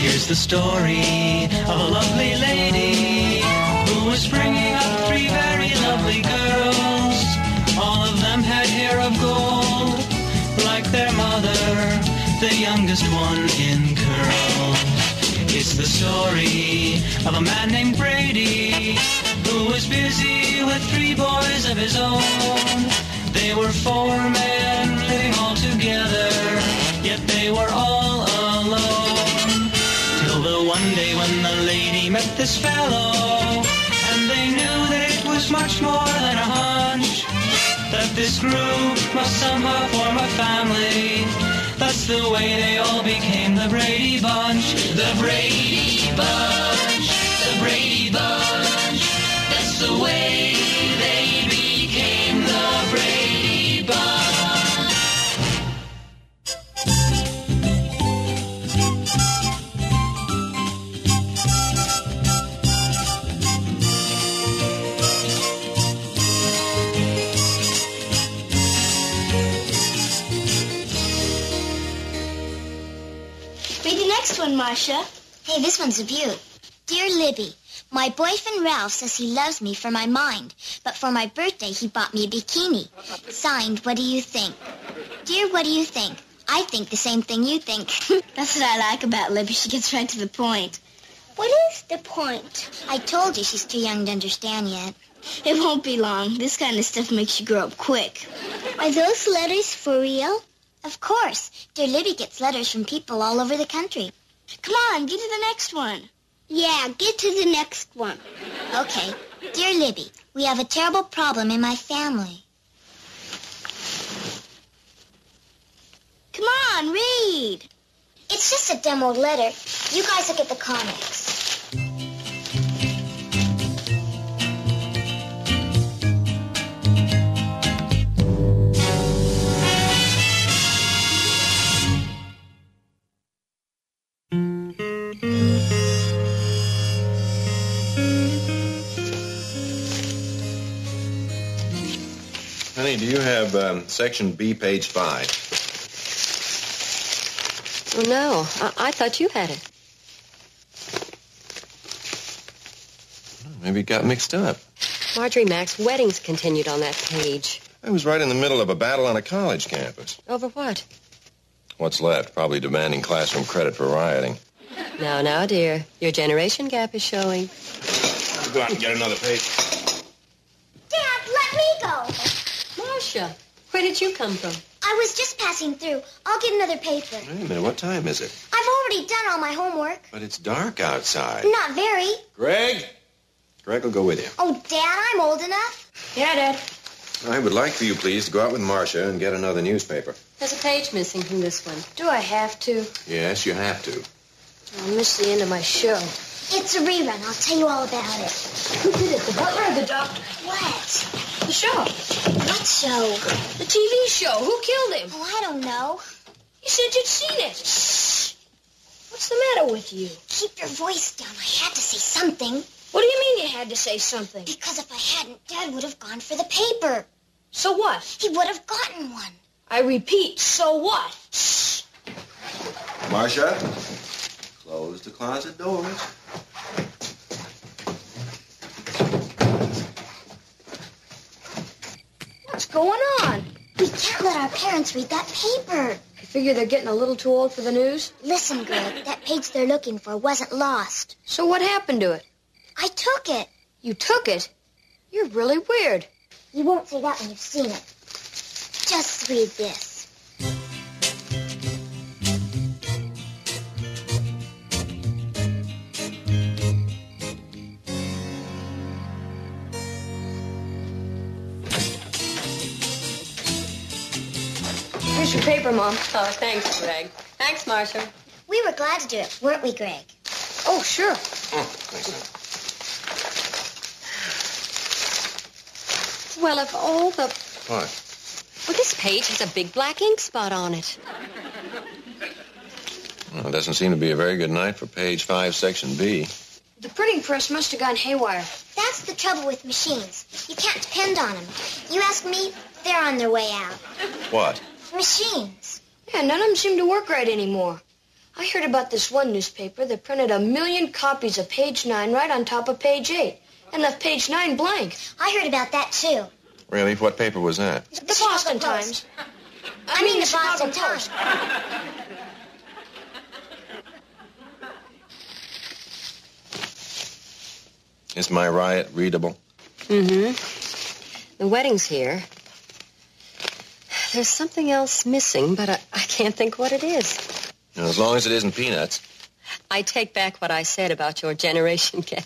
Here's the story of a lovely lady who was bringing up 3 very lovely girls. All of them had hair of gold, like their mother, the youngest one in curls. It's the story of a man named Brady who was busy with 3 boys of his own. They were 4 men living all together, yet they were all alone. Till the one day when the lady met this fellow, and they knew that it was much more than a hunch, that this group must somehow form a family. That's the way they all became the Brady Bunch. The Brady Bunch, the Brady Bunch. That's the way they became the Brady Bunch. Read the next one, Marcia. Hey, this one's a beaut. Dear Libby, my boyfriend Ralph says he loves me for my mind, but for my birthday he bought me a bikini. Signed, what do you think? Dear, what do you think? I think the same thing you think. That's what I like about Libby. She gets right to the point. What is the point? I told you she's too young to understand yet. It won't be long. This kind of stuff makes you grow up quick. Are those letters for real? Of course. Dear Libby gets letters from people all over the country. Come on, get to the next one. Yeah, get to the next one. Okay. Dear Libby, we have a terrible problem in my family. Come on, read. It's just a demo letter. You guys look at the comics. Honey, do you have section B, page 5? Oh, no. I thought you had it. Maybe it got mixed up. Marjorie Mack's weddings continued on that page. I was right in the middle of a battle on a college campus. Over what? What's left? Probably demanding classroom credit for rioting. Now, dear. Your generation gap is showing. I'll go out and get another page. Dad, let me go. Marcia, where did you come from? I was just passing through. I'll get another paper. Wait a minute, what time is it? I've already done all my homework. But it's dark outside. Not very. Greg? Greg will go with you. Oh, Dad, I'm old enough. Yeah, Dad. I would like for you, please, to go out with Marcia and get another newspaper. There's a page missing from this one. Do I have to? Yes, you have to. I missed the end of my show. It's a rerun. I'll tell you all about it. Who did it, the butler or the doctor? What? The show. What show? The TV show. Who killed him? Oh, I don't know. You said you'd seen it. Shh. What's the matter with you? Keep your voice down. I had to say something. What do you mean you had to say something? Because if I hadn't, Dad would have gone for the paper. So what? He would have gotten one. I repeat, so what? Shh. Marcia, close the closet doors. What's going on? We can't let our parents read that paper. I figure they're getting a little too old for the news. Listen, Greg, that page they're looking for wasn't lost. So what happened to it? I took it. You took it? You're really weird. You won't say that when you've seen it. Just read this. Here's your paper, Mom. Oh, thanks, Greg. Thanks, Marcia. We were glad to do it, weren't we, Greg? Oh, sure. Thanks. Well, of all the... What? Well, this page has a big black ink spot on it. Well, it doesn't seem to be a very good night for page 5, section B. The printing press must have gone haywire. That's the trouble with machines. You can't depend on them. You ask me, they're on their way out. What? Machines. Yeah, none of them seem to work right anymore. I heard about this one newspaper that printed 1 million copies of page 9 right on top of page 8 and left page 9 blank. I heard about that, too. Really? What paper was that? The Boston Times. I mean the Boston Times. Is my riot readable? Mm-hmm. The wedding's here. There's something else missing, but I can't think what it is. Now, as long as it isn't peanuts. I take back what I said about your generation gap.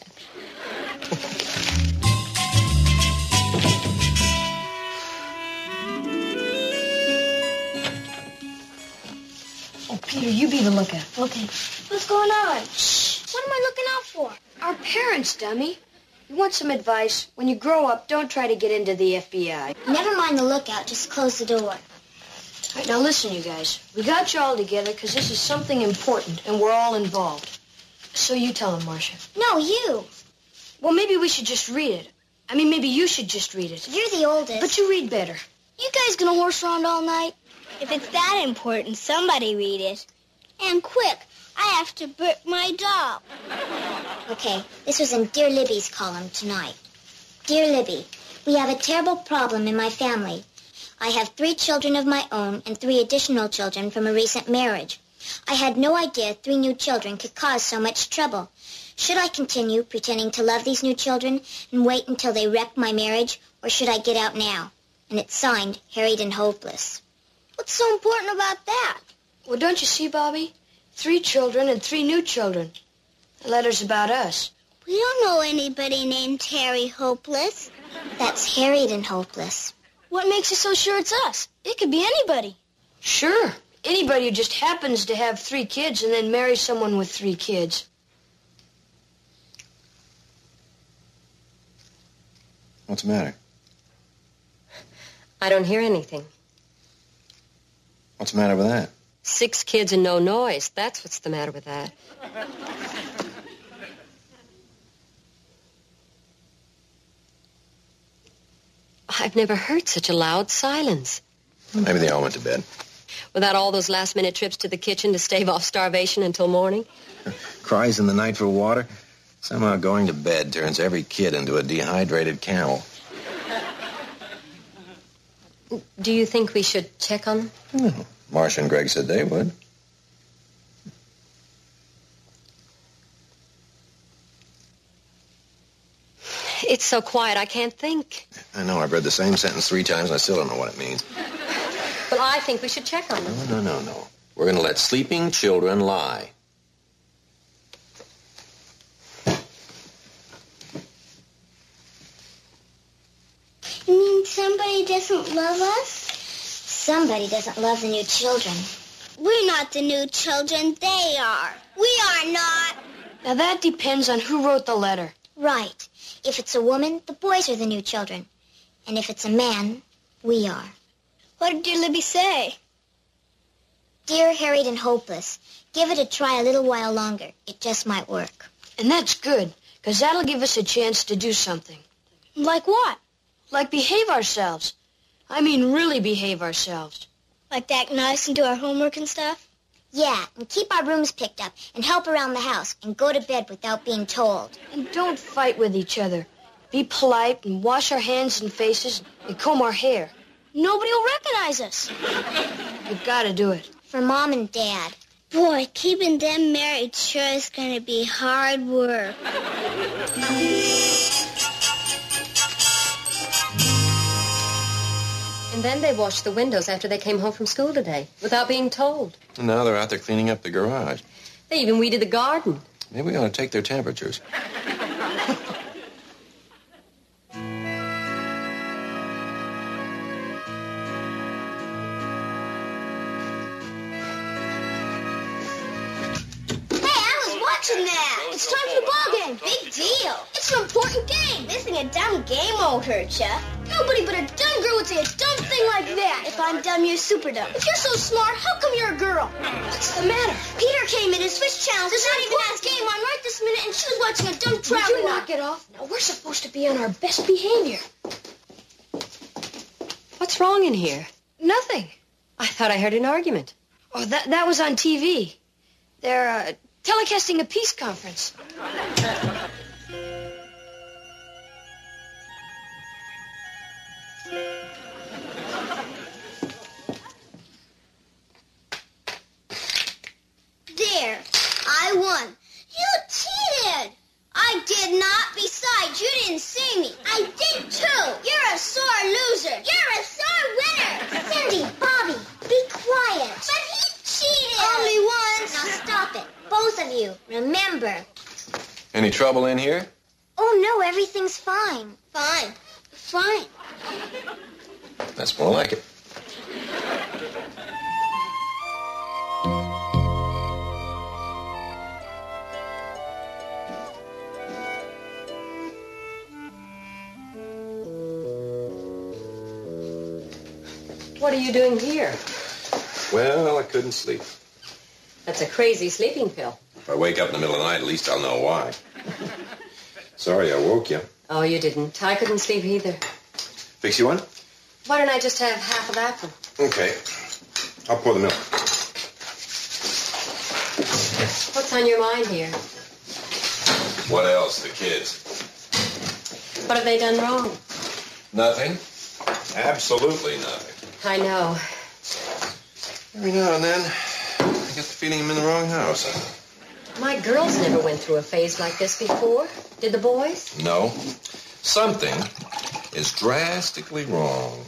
Oh, Peter, you be the lookout. Okay. What's going on? Shh. What am I looking out for? Our parents, dummy. You want some advice? When you grow up, don't try to get into the FBI. Never mind the lookout. Just close the door. All right, now listen, you guys. We got you all together because this is something important, and we're all involved. So you tell them, Marcia. No, you. Well, maybe we should just read it. I mean, maybe you should just read it. You're the oldest. But you read better. You guys gonna horse around all night? If it's that important, somebody read it. And quick, I have to burp my doll. Okay, this was in Dear Libby's column tonight. Dear Libby, we have a terrible problem in my family. I have 3 children of my own and 3 additional children from a recent marriage. I had no idea 3 new children could cause so much trouble. Should I continue pretending to love these new children and wait until they wreck my marriage, or should I get out now? And it's signed, Harried and Hopeless. What's so important about that? Well, don't you see, Bobby? 3 children and 3 new children. The letter's about us. We don't know anybody named Harry Hopeless. That's Harried and Hopeless. What makes you so sure it's us? It could be anybody. Sure. Anybody who just happens to have 3 kids and then marry someone with 3 kids. What's the matter? I don't hear anything. What's the matter with that? 6 kids and no noise. That's what's the matter with that. I've never heard such a loud silence. Maybe they all went to bed. Without all those last-minute trips to the kitchen to stave off starvation until morning. Cries in the night for water. Somehow going to bed turns every kid into a dehydrated camel. Do you think we should check on them? No. Marcia and Greg said they would. It's so quiet, I can't think. I know. I've read the same sentence 3 times, and I still don't know what it means. Well, I think we should check on them. No. We're going to let sleeping children lie. You mean somebody doesn't love us? Somebody doesn't love the new children. We're not the new children. They are. We are not. Now, that depends on who wrote the letter. Right. If it's a woman, the boys are the new children. And if it's a man, we are. What did dear Libby say? Dear Harried and Hopeless, give it a try a little while longer. It just might work. And that's good, because that'll give us a chance to do something. Like what? Like behave ourselves. I mean, really behave ourselves. Like to act nice and do our homework and stuff? Yeah, and keep our rooms picked up and help around the house and go to bed without being told. And don't fight with each other. Be polite and wash our hands and faces and comb our hair. Nobody will recognize us. You've got to do it. For Mom and Dad. Boy, keeping them married sure is going to be hard work. And then they washed the windows after they came home from school today, without being told. And now they're out there cleaning up the garage. They even weeded the garden. Maybe we ought to take their temperatures. That. It's time for the ball game. Big deal. It's an important game. Missing a dumb game won't hurt ya. Nobody but a dumb girl would say a dumb thing like that. If I'm dumb, you're super dumb. If you're so smart, how come you're a girl? What's the matter? Peter came in and switched channels. There's not even a game on right this minute, and she was watching a dumb traveling. Would you knock it off? Now, we're supposed to be on our best behavior. What's wrong in here? Nothing. I thought I heard an argument. Oh, that was on TV. They're telecasting a peace conference. There, I won. You cheated. I did not. Besides, you didn't see me. I did too. You're a sore loser. You're a sore winner. Cindy, Bobby, be quiet. But he cheated. Only once. Now stop it. Both of you. Remember. Any trouble in here? Oh, no, everything's fine. Fine. Fine. That's more like it. What are you doing here? Well, I couldn't sleep. That's a crazy sleeping pill. If I wake up in the middle of the night, at least I'll know why. Sorry I woke you. Oh, you didn't. I couldn't sleep either. Fix you one? Why don't I just have half of apple? Okay. I'll pour the milk. What's on your mind here? What else? The kids. What have they done wrong? Nothing. Absolutely nothing. I know. Every now and then, I get the feeling I'm in the wrong house. My girls never went through a phase like this before. Did the boys? No. Something is drastically wrong.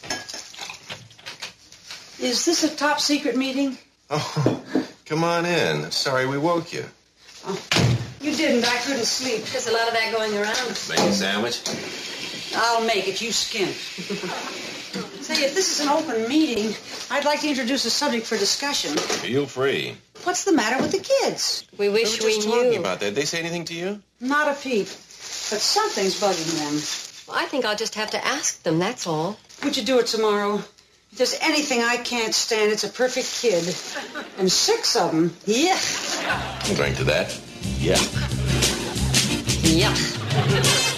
Is this a top secret meeting? Oh, come on in. Sorry we woke you. Oh, you didn't. I couldn't sleep. There's a lot of that going around. Make a sandwich? I'll make it. You skin. Say, if this is an open meeting, I'd like to introduce a subject for discussion. Feel free. What's the matter with the kids? We wish We were just we talking knew. about that. Did they say anything to you? Not a peep. But something's bugging them. I think I'll just have to ask them, that's all. Would you do it tomorrow? If there's anything I can't stand, it's a perfect kid. And 6 of them. Yeah. Drink to that? Yeah. Yeah.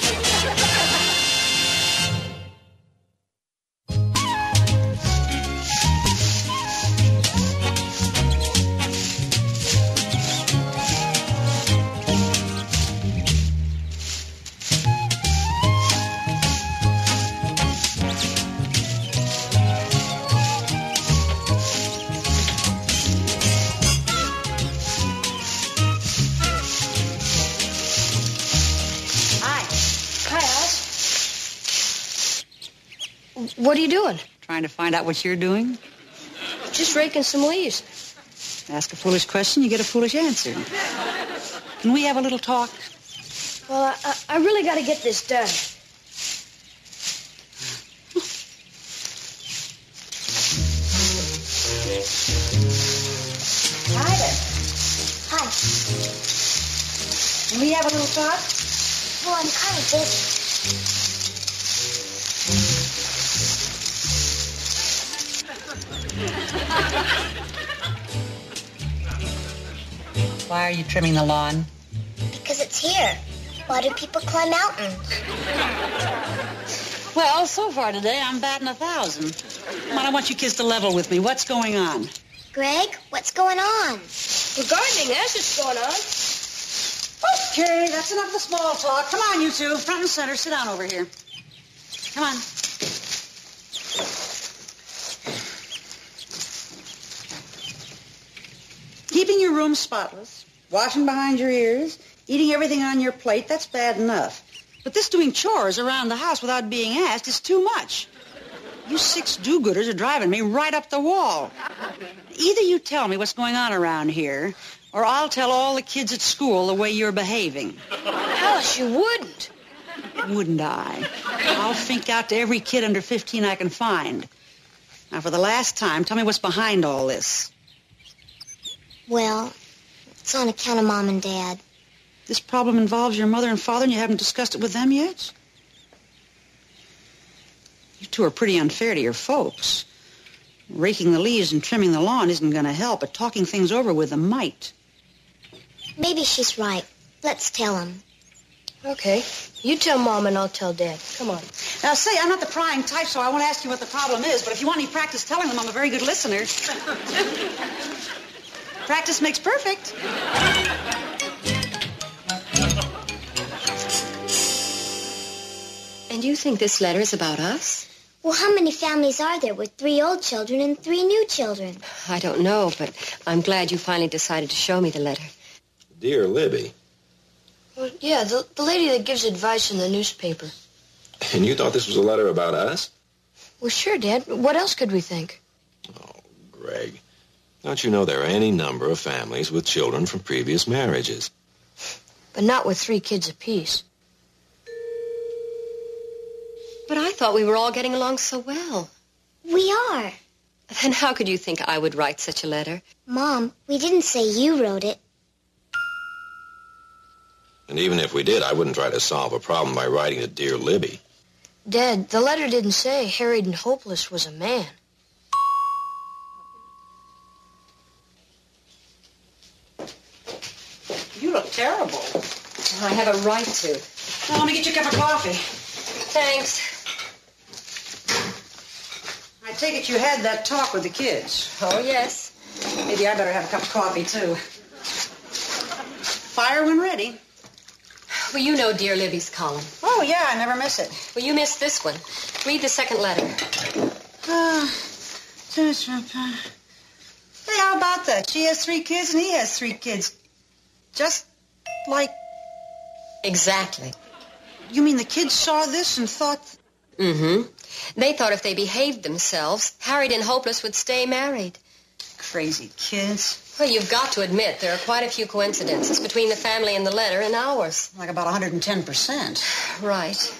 What are you doing? Trying to find out what you're doing? Just raking some leaves. Ask a foolish question, you get a foolish answer. Can we have a little talk? Well, I really got to get this done. Hi there. Hi. Can we have a little talk? Well, I'm kind of busy. Why are you trimming the lawn? Because it's here. Why do people climb mountains? Well, so far today, I'm batting 1,000. Come on, I want you kids to level with me. What's going on? Greg, what's going on? We're gardening. That's what's going on. Okay, that's enough of the small talk. Come on, you two. Front and center. Sit down over here. Come on. Keeping your room spotless, washing behind your ears, eating everything on your plate, that's bad enough. But this doing chores around the house without being asked is too much. You 6 do-gooders are driving me right up the wall. Either you tell me what's going on around here, or I'll tell all the kids at school the way you're behaving. Alice, you wouldn't. Wouldn't I? I'll think out to every kid under 15 I can find. Now, for the last time, tell me what's behind all this. Well, it's on account of Mom and Dad. This problem involves your mother and father, and you haven't discussed it with them yet? You two are pretty unfair to your folks. Raking the leaves and trimming the lawn isn't going to help, but talking things over with them might. Maybe she's right. Let's tell them. Okay. You tell Mom and I'll tell Dad. Come on. Now, say, I'm not the prying type, so I won't ask you what the problem is, but if you want any practice telling them, I'm a very good listener. Practice makes perfect. And you think this letter is about us? Well, how many families are there with 3 old children and 3 new children? I don't know, but I'm glad you finally decided to show me the letter. Dear Libby. Well, yeah, the lady that gives advice in the newspaper. And you thought this was a letter about us? Well, sure, Dad. What else could we think? Oh, Greg. Don't you know there are any number of families with children from previous marriages? But not with 3 kids apiece. But I thought we were all getting along so well. We are. Then how could you think I would write such a letter? Mom, we didn't say you wrote it. And even if we did, I wouldn't try to solve a problem by writing to Dear Libby. Dad, the letter didn't say Harried and Hopeless was a man. You look terrible. I have a right to. Now, let me get you a cup of coffee. Thanks. I take it you had that talk with the kids. Oh, yes. Maybe I better have a cup of coffee, too. Fire when ready. Well, you know Dear Libby's column. Oh, yeah, I never miss it. Well, you missed this one. Read the second letter. Hey, how about that? She has 3 kids and he has 3 kids. Just like... Exactly. You mean the kids saw this and thought... Mm-hmm. They thought if they behaved themselves, Harried and Hopeless would stay married. Crazy kids. Well, you've got to admit there are quite a few coincidences between the family and the letter and ours. Like about 110%. Right.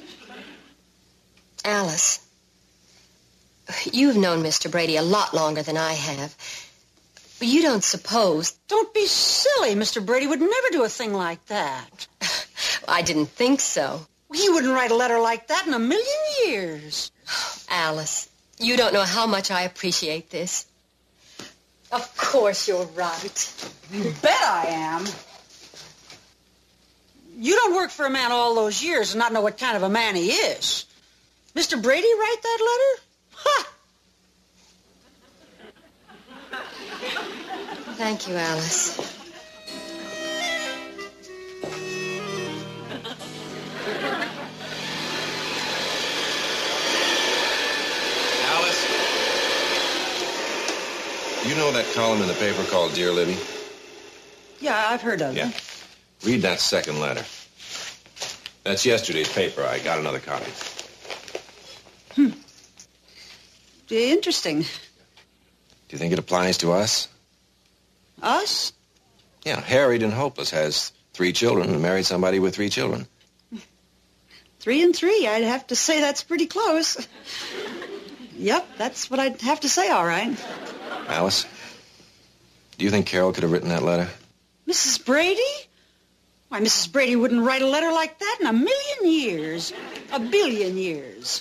Alice, you've known Mr. Brady a lot longer than I have. But you don't suppose... Don't be silly. Mr. Brady would never do a thing like that. I didn't think so. He wouldn't write a letter like that in a million years. Alice, you don't know how much I appreciate this. Of course you're right. You bet I am. You don't work for a man all those years and not know what kind of a man he is. Mr. Brady write that letter? Ha! Thank you, Alice. Alice? You know that column in the paper called Dear Libby? Yeah, I've heard of it. Yeah. Read that second letter. That's yesterday's paper. I got another copy. Interesting. Do you think it applies to us? Us? Yeah, Harried and Hopeless has 3 children and married somebody with 3 children. 3 and 3. I'd have to say that's pretty close. Yep, that's what I'd have to say, all right. Alice, do you think Carol could have written that letter? Mrs. Brady? Why, Mrs. Brady wouldn't write a letter like that in a million years. A billion years.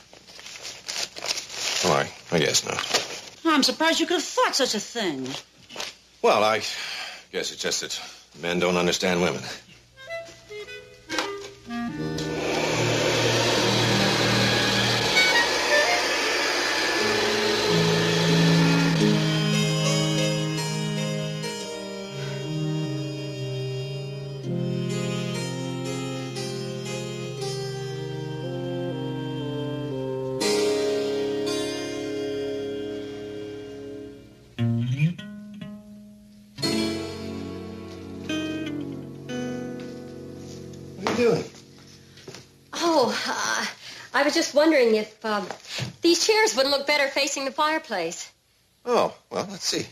Oh, I guess not. I'm surprised you could have thought such a thing. Well, I guess it's just that men don't understand women. Doing? Oh, I was just wondering if these chairs wouldn't look better facing the fireplace. Oh, well, let's see.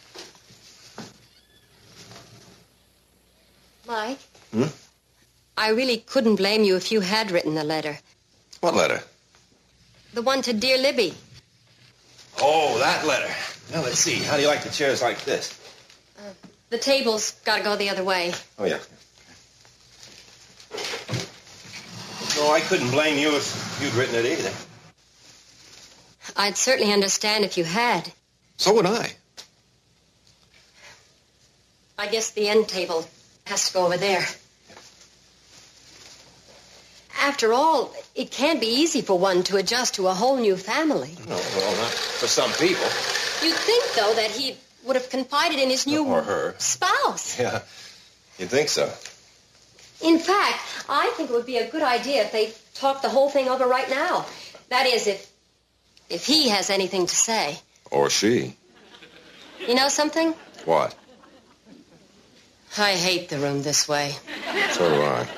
Mike? I really couldn't blame you if you had written the letter. What letter? The one to Dear Libby. Oh, that letter. Now, let's see. How do you like the chairs like this? The table's got to go the other way. Oh, yeah. No, I couldn't blame you if you'd written it either. I'd certainly understand if you had. So would I. I guess the end table has to go over there. After all, it can't be easy for one to adjust to a whole new family. No, well, not for some people. You'd think, though, that he'd would have confided in his new Or her. spouse. Yeah, you'd think so. In fact, I think it would be a good idea if they talked the whole thing over right now. That is, if he has anything to say. Or she. You know something? What? I hate the room this way. So do I.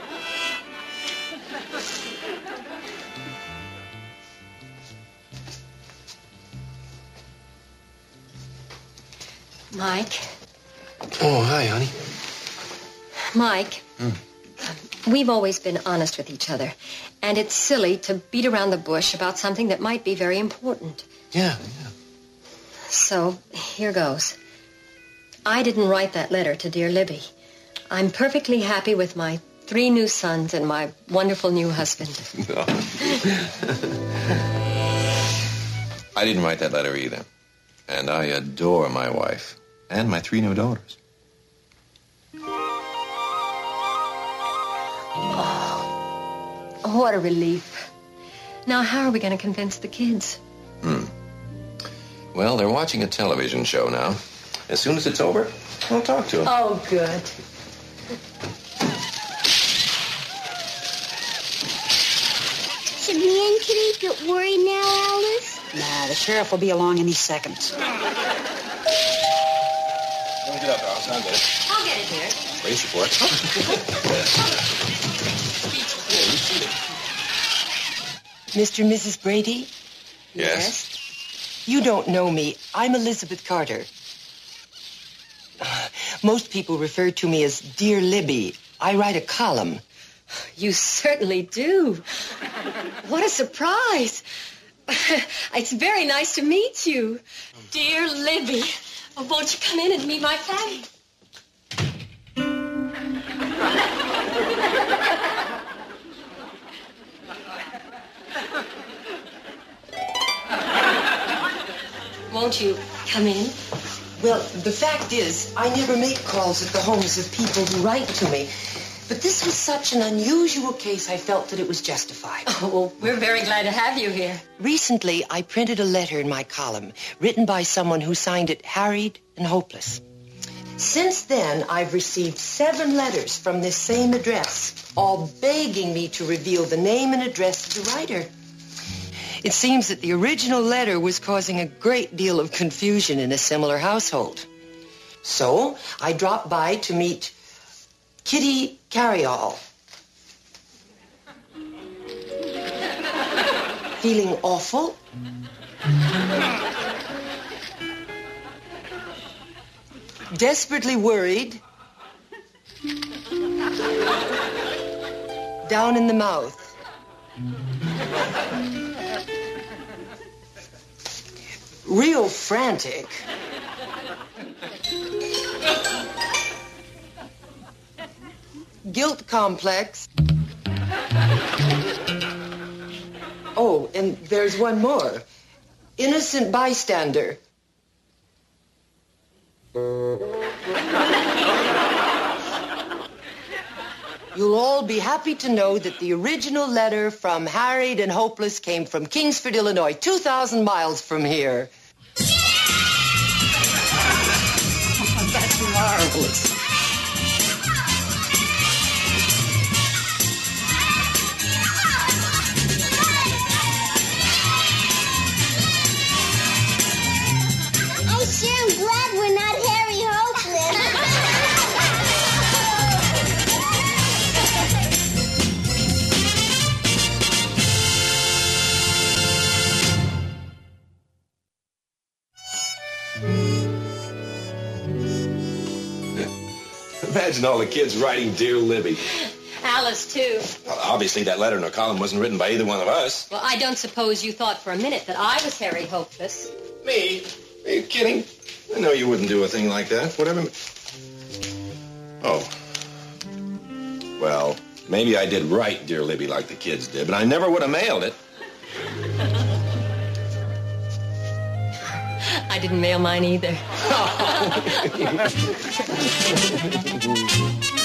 Mike. Oh, hi, honey. Mike, we've always been honest with each other, and it's silly to beat around the bush about something that might be very important. Yeah. So, here goes. I didn't write that letter to dear Libby. I'm perfectly happy with my 3 new sons and my wonderful new husband. No. I didn't write that letter either. And I adore my wife and my 3 new daughters. Oh, what a relief. Now, how are we going to convince the kids? Well, they're watching a television show now. As soon as it's over, I'll talk to them. Oh, good. Should me and Kitty get worried now, Alice? Nah, the sheriff will be along any second. Don't get up, Alice. I'll get it. I'll get it here. Raise your for it. Mr. and Mrs. Brady? Yes? You don't know me. I'm Elizabeth Carter. Most people refer to me as Dear Libby. I write a column. You certainly do. What a surprise. It's very nice to meet you. Dear Libby, won't you come in and meet my family? Won't you come in? Well, the fact is, I never make calls at the homes of people who write to me. But this was such an unusual case, I felt that it was justified. Oh, well, we're very glad to have you here. Recently, I printed a letter in my column, written by someone who signed it Harried and Hopeless. Since then, I've received 7 letters from this same address, all begging me to reveal the name and address of the writer. It seems that the original letter was causing a great deal of confusion in a similar household. So, I dropped by to meet Kitty Carryall. Feeling awful? Desperately worried? Down in the mouth? Real frantic? Guilt complex? Oh, and there's one more. Innocent bystander. You'll all be happy to know that the original letter from Harried and Hopeless came from Kingsford, Illinois, 2,000 miles from here. That's marvelous. I sure am glad we're not Harry Hopeless. Imagine all the kids writing Dear Libby. Alice, too. Well, obviously, that letter in her column wasn't written by either one of us. Well, I don't suppose you thought for a minute that I was Harry Hopeless. Me? Are you kidding? I know you wouldn't do a thing like that. Whatever. Oh. Well, maybe I did write Dear Libby like the kids did, but I never would have mailed it. I didn't mail mine either.